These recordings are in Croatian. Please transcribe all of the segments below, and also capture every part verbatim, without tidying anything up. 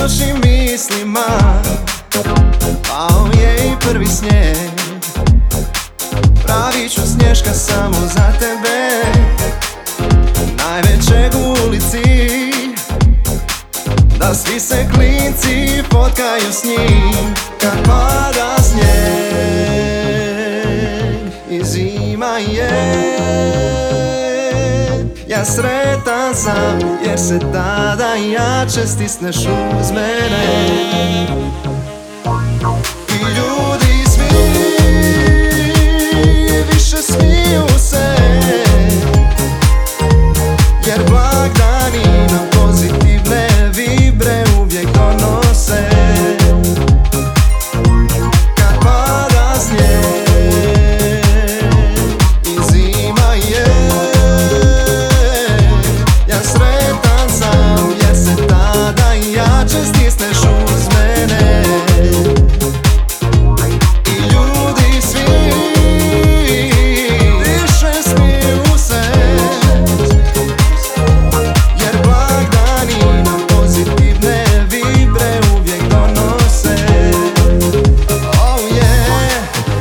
lošim mislima, pao je i prvi snijeg. Pravit ću snješka samo za tebe, najvećeg u ulici, da svi se klinci fotkaju s njim. Kad pada snijeg i zima je, ja sretan sam jer se tada jače stisneš uz mene. I ljudi svi više smiju se, jer blagdani nam pozitivne vibre uvijek donose. Kad pada snijeg i zima je, ja sretan sam jer se tada jače stisneš uz mene. I ljudi svi više smiju se, jer blagdani nam pozitivne vibre uvijek donose. Oh yeah.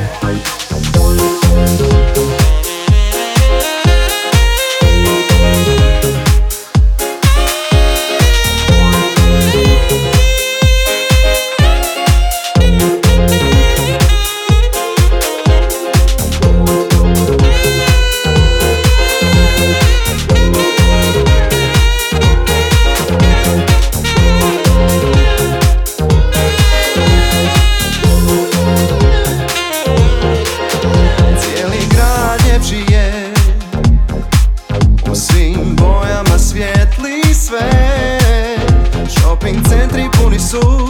Cijeli grad ljepši je, u svim bojama svijetli sve. Shopping centri puni su,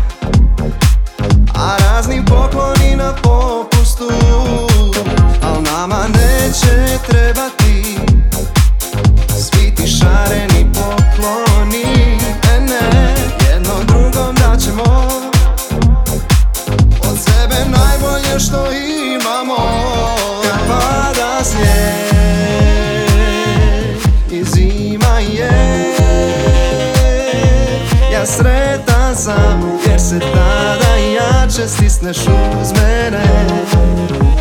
a razni pokloni na popustu. Al nama neće trebati svi ti šareni pokloni. E ne, jedno drugom daćemo od sebe najbolje što imamo. Kad pada snijeg i zima je, ja sretan sam jer se tada jače stisneš uz mene.